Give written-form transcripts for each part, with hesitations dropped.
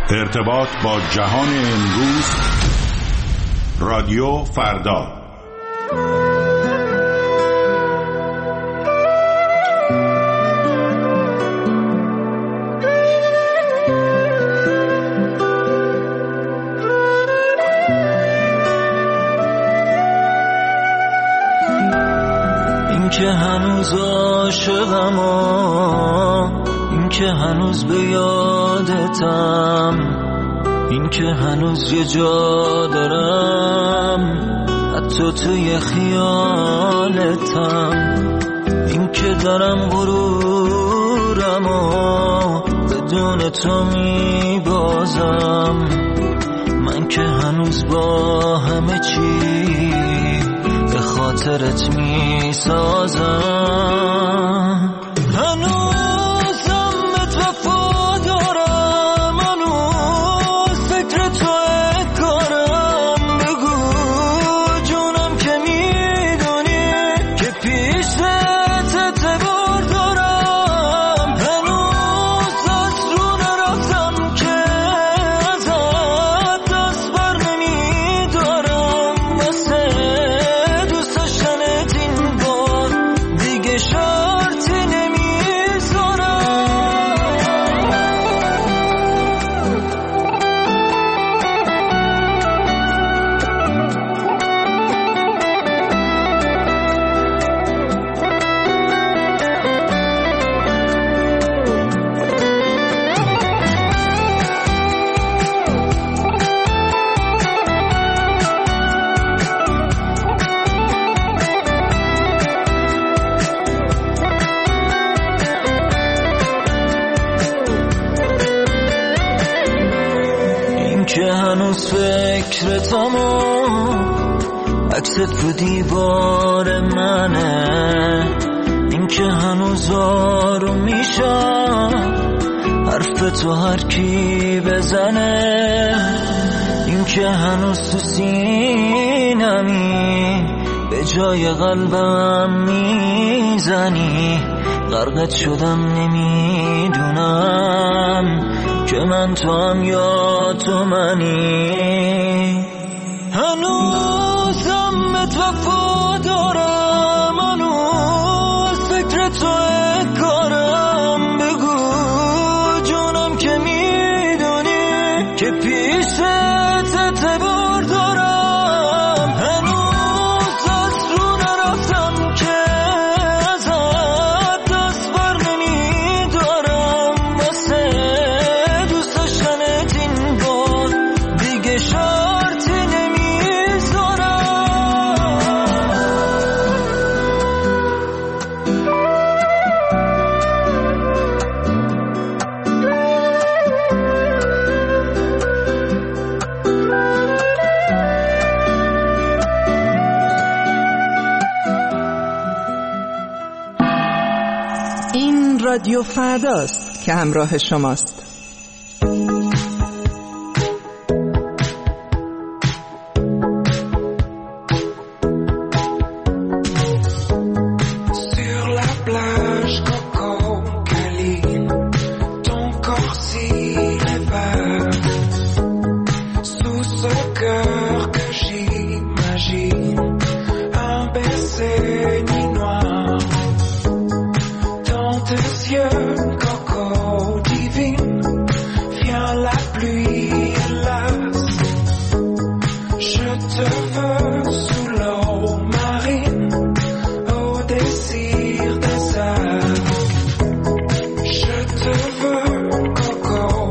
ارتباط با جهان امروز. رادیو فردا. این که هنوز عاشقم، این که هنوز به یادتم، این که هنوز یه جا دارم حتی توی خیالتم، این که دارم غرورمو بدون تو میبازم، من که هنوز با همه چی به خاطرت میسازم. فکرتم عکست رو دیوار منه، این که هنوز آروم میشم حرف تو هر کی بزنه، این که هنوز تو سینمی به جای قلبم میزنی، غرقت شدم نمیدونم که من تو هم یا تو منی. هنوزم بهت وفا دارم، هنوز فکر توه کارم، بگو جونم که میدونی که پیشت اعتبار دارم، هنوز از رو نرفتم که ازت دست بر نمیدارم، واسه دوست داشتنت این بار دیگه شرطی نمیذارم. این رادیو فرداست که همراه شماست. Je te veux, Coco.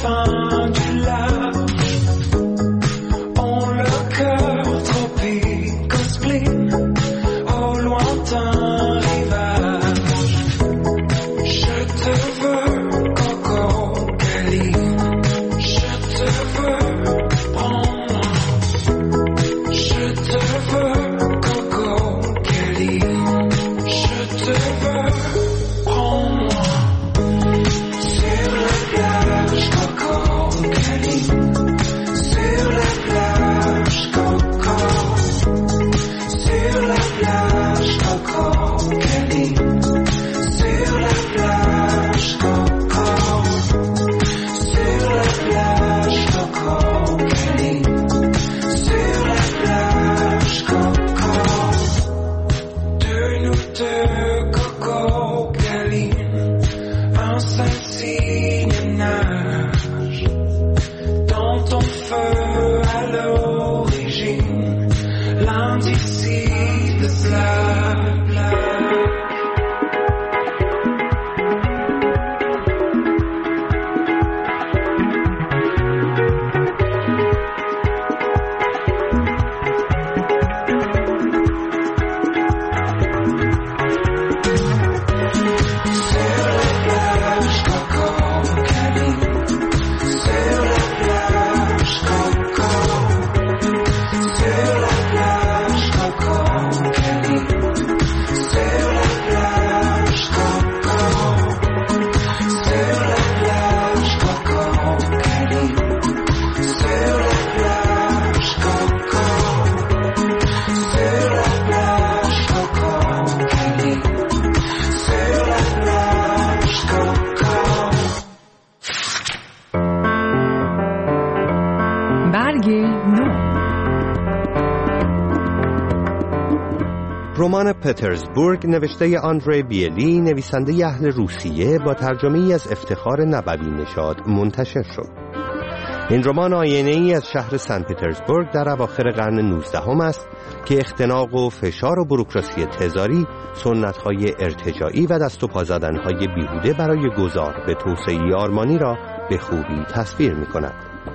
رمان پترزبورگ نوشته آندره بیلی، نویسنده اهل روسیه، با ترجمه‌ای از افتخار نبوی نژاد منتشر شد. این رمان آینه‌ای از شهر سن پترزبورگ در اواخر قرن 19 است که اختناق و فشار و بوروکراسی تزاری، سنت‌های ارتجاعی و دست و پا زدن‌های بیهوده برای گذار به توسعه آرمانی را به خوبی تصویر می‌کند.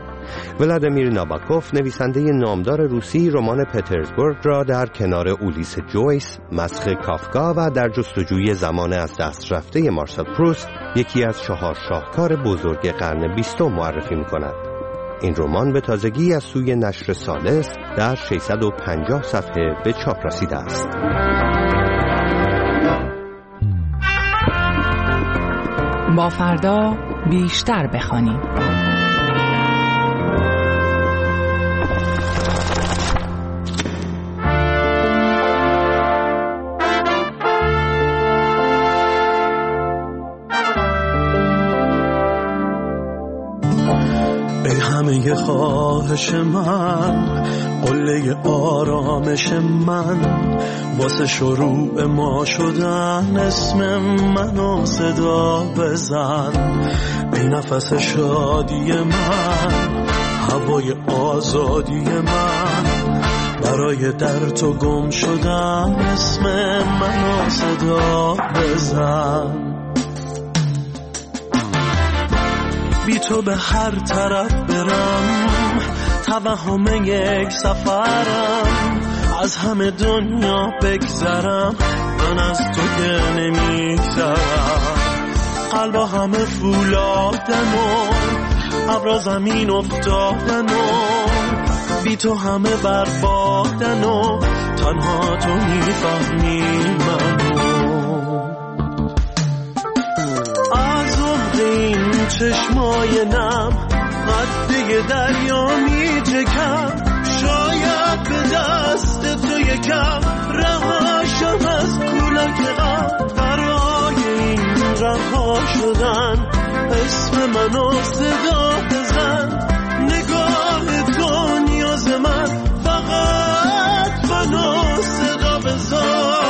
ولادیمیر ناباکوف، نویسنده نامدار روسی، رمان پترزبورگ را در کنار اولیس جویس، مسخ کافکا و در جستجوی زمان از دست رفته مارسل پروست، یکی از 4 شاهکار بزرگ قرن 20 معرفی می‌کند. این رمان به تازگی از سوی نشر سالس در 650 صفحه به چاپ رسیده است. با فردا بیشتر بخوانیم. همه خواهش من، قله آرامش من، واسه شروع ما شدن اسم منو صدا بزن. ای نفس شادی من، هوای آزادی من، برای در تو گم شدن اسم منو صدا بزن. بی تو به هر طرف برم، توهم یک سفرم، از همه دنیا بگذرم، من از تو که نمیگذرم. قلبا همه فولادن و ابرا زمین افتادن و بی تو همه بربادن و تنها تو میفهمی منو. این چشمای نم قده دریا می چکم، شاید به دست تو یکم رهاشم از کولک غم. برای این رها شدن اسم منو صدا بزن. نگاه تو نیاز من، فقط منو صدا بزن.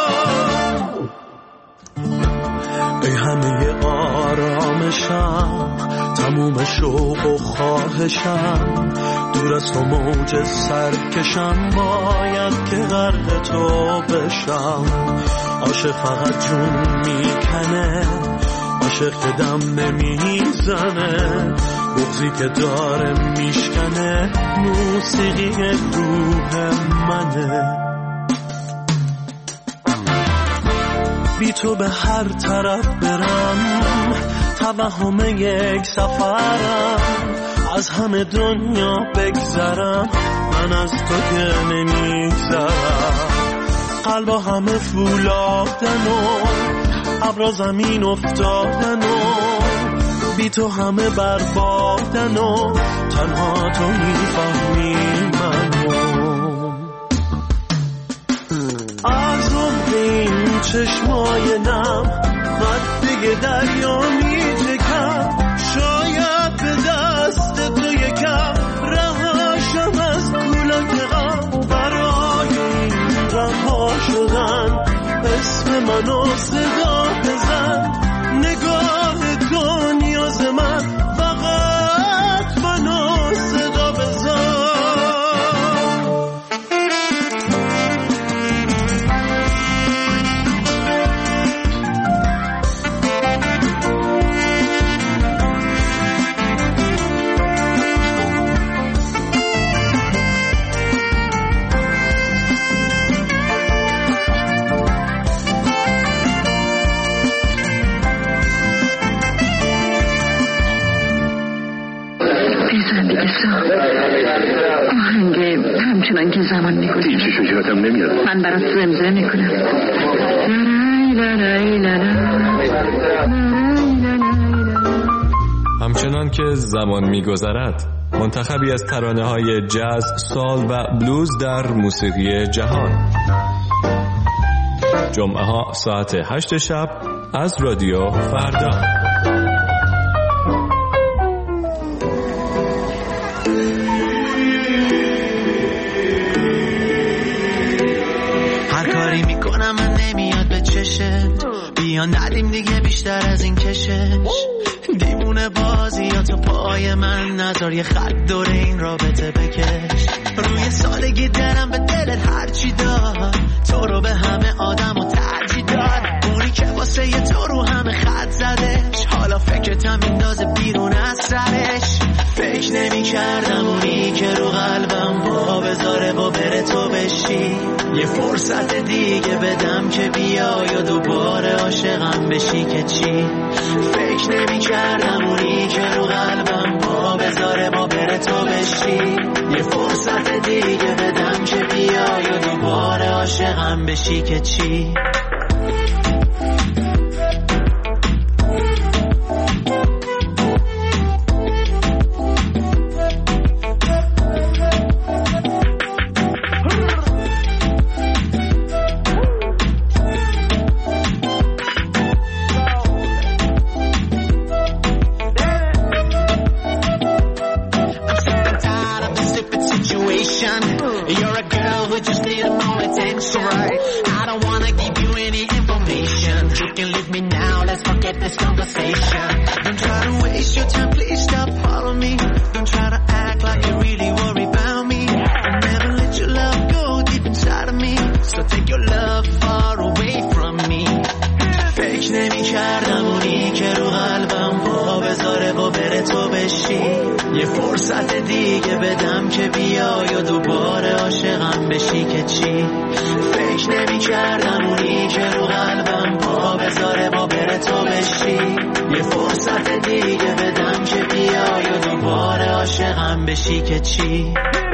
ای همه آرامشم، تموم شوق و خواهشم، دور از تو موج سرکشم، باید که غرق تو بشم. عاشق فقط جون میکنه، عاشق که دم نمیزنه، بغضی که داره میشکنه موسیقی روح منه. بی تو به هر طرف برم توهم یک سفرم، از همه دنیا بگذرم من از تو که نمیگذرم. قلبا همه فولادن و ابرا زمین افتادن و بی تو همه بربادن و تنها تو میفهمی منو. از این چشمای نم دیگه دریا میچکم، شاید به دست تو یکم رهاشم از کولک غم. برای این رها شدن اسم منو صدا بزن، نگاه تو نیاز من فقط منو صدا بزن. آهنگ همچنان که زمان میگذره هیچ شجاعتم نمیاد. من برات زمزمه میکنم. همچنان که زمان میگذرد، منتخبی از ترانه‌های جاز، سال و بلوز در موسیقی جهان. جمعه ها ساعت 8 شب از رادیو فردا. بیا ندیم دیگه بیشتر از این کشش، دیمونه بازی یا تو پای من نذار یه خط دور این رابطه بکش. روی سادگی دلم به دلت هرچی داد، تو رو به همه آدم و ترجیح داد. اونی که واسه یه تو رو همه خط زدش، حالا فکرتم میندازه بیرون از سرش. فکر نمی کردم اونی که رو قلبم با بذاره با بره تو بشی. یه فرصت دیگه بدم که بیا یا دوباره عاشقم بشی که چی. فکر نمی کردم اونی که رو قلبم با بذاره با بره تو بشی. یه فرصت دیگه بدم که بیا یا دوباره عاشقم بشی که چی. یه فرصت دیگه بدم که بیا یا دوباره عاشقم بشی که چی. فکر نمی کردم اونی که رو قلبم پا بذاره با بره تو بشی. یه فرصت دیگه بدم که بیا یا دوباره عاشقم بشی که چی.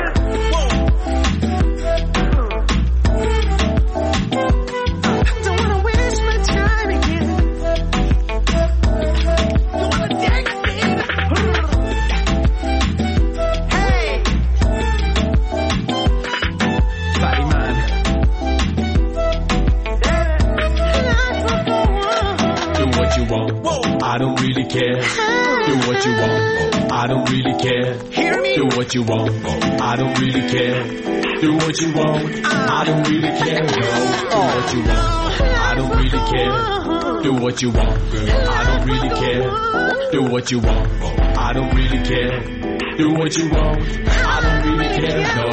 I don't really care. Do what you want. I don't really care. Hear me? Do what you want. I don't really care. Do what you want. I don't really care. No. Do what you want. I don't really care. Do what you want, girl. I don't really care. Do what you want. I don't really care. Do what you want. I don't really care. No.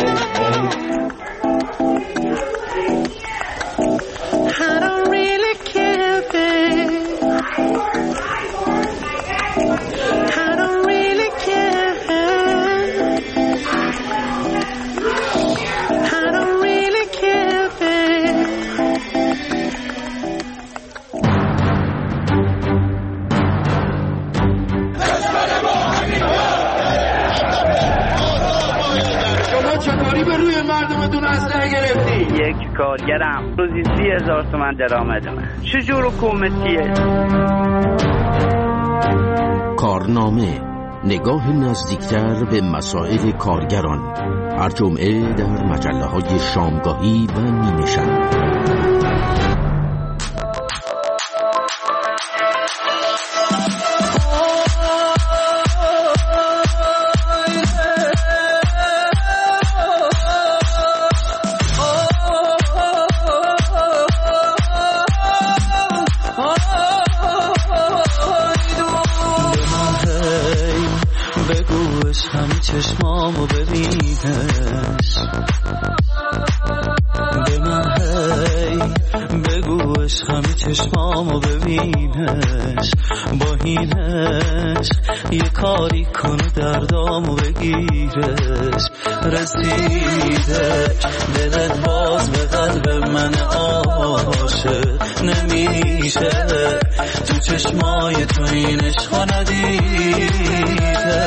I don't really care, babe. I don't really care. کاری به روی مردمتون اسلحه گرفتی؟ یک کارگرم روزی 30,000 تومان درآمدمه. چجور حکومتیه؟ کارنامه، نگاه نزدیکتر به مسائل کارگران، هر جمعه در مجله‌های شامگاهی و نیمه‌شب. چشمامو ببینش به من هی بگو عشقم چشمامو ببینش با این عشق یه کاری کنه دردامو بگیرش رسیده دلت باز به قلب من عاشق نمیشه تو چشمای تو این عشقا ندیده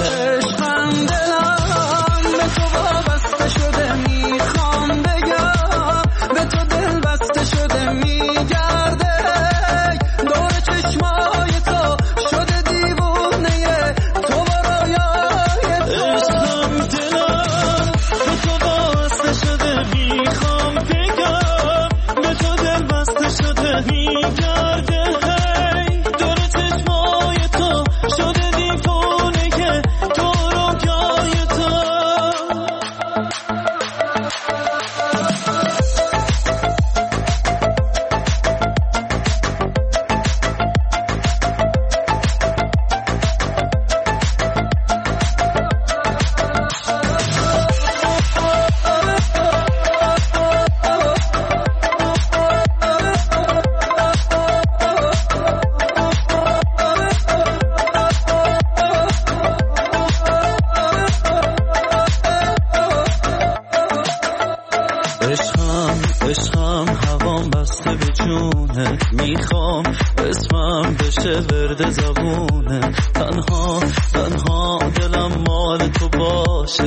عشقم هوام بسته به جونه میخوام اسمم بشه ورد زبونه تنها دلم مال تو باشه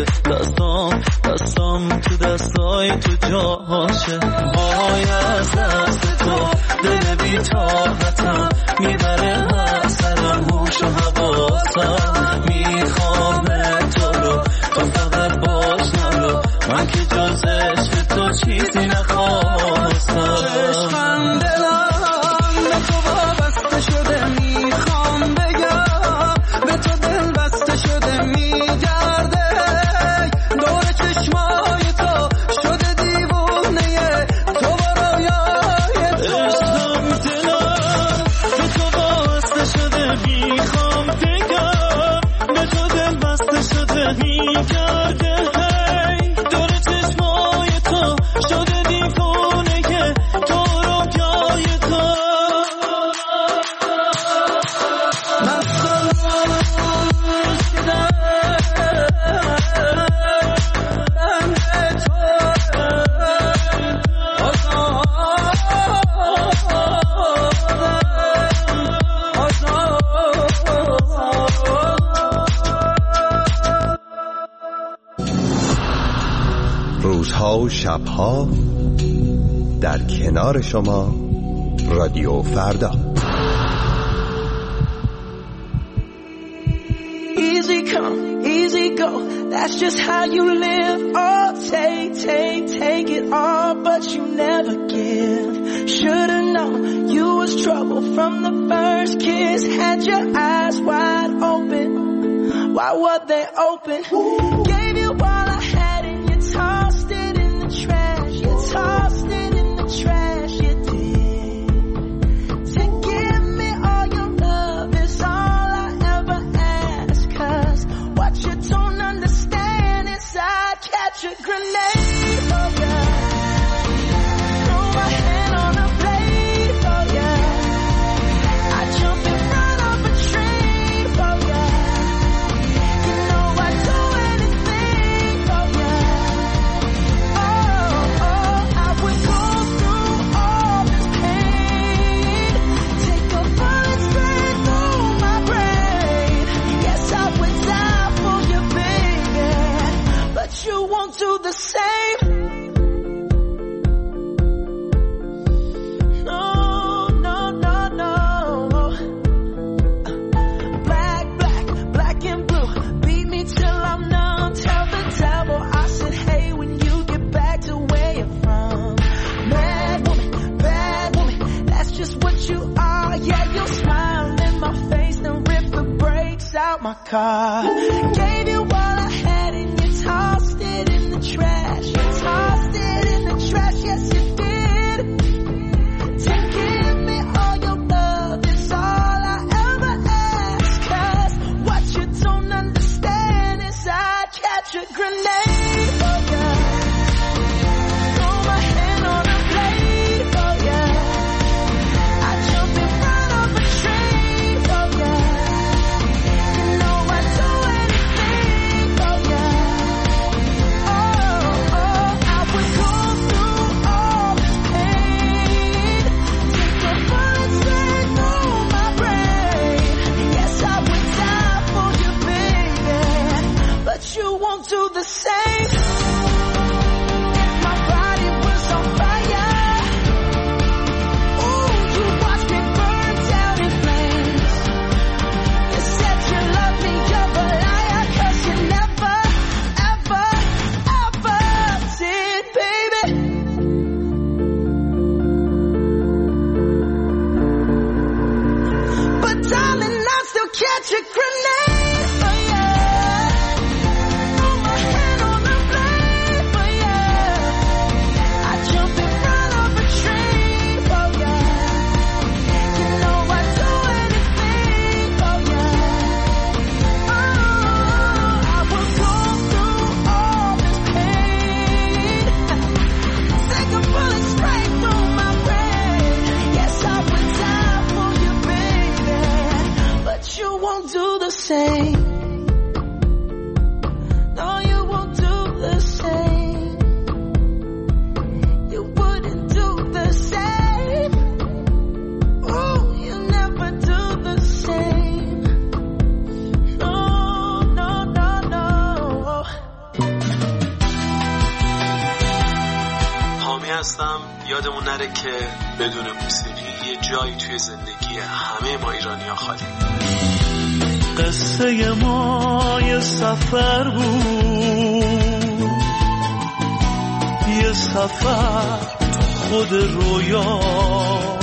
دستام تو دستای تو جاشه وای از دست تو دل بی طاقتم میبره هر سرم هوش و حواسم میخوام تو رو تو فقط باش نرو من که جز عشق تو چیزی نخواستم عشقم دلم به تو وابسته شده میخوام بگم به تو دل بسته شده میگرده دور چشمای تو شده دیوونه تو برایای تو عشقم دلم به تو وابسته شده میخوام بگم به تو دل بسته شده میگرده روزها و شبها در کنار شما رادیو فردا. Easy come, easy go, that's just how you live. Oh, take it all, but you never give. Should've known you was trouble from the first kiss. Had your eyes wide open, why were they open? Gave you all I had and you tossed it in the trash. You tossed it in the trash, you did. To give me all your love is all I ever ask. 'Cause what you don't understand is I'd catch a grenade for ya. Throw my hand on a blade for ya. I'd jump in front of a train for ya. You know I'd do anything for ya. car. Gave you all I had and you tossed it in the trash. You tossed it in the trash, yes you did. To give me all your love is all I ever ask. 'Cause what you don't understand is I'd catch a grenade for you. Throw my hand on a blade for you. I'd jump in front of a train for you. You know I'd do anything for you. Oh, I would go through all this pain. Take a bullet straight through my brain. Yes, I would die for you, baby, but you won't do the same. If my body was on fire, ooh, you watch me burn down in flames. You said you love me, you're a liar, 'cause you never, ever, ever did, baby. But darling, I still catch a grenade for you. Throw my hand on the blade for you. I jump in front of a train for you. You know I'd do anything for you. Oh, I will go through all this pain. Take a bullet straight through my brain. Yes, I would die for you, baby, but you won't do the same. No, you won't do the same. You wouldn't do the same. Ooh, you never do the same. No, no, no, no. حامی هستم. یادمون نره که بدون موسیقی یه جایی توی زندگی همه ما ایرانی‌ها خالی. قصه ما یه سفر بود، یه سفر خود رویا.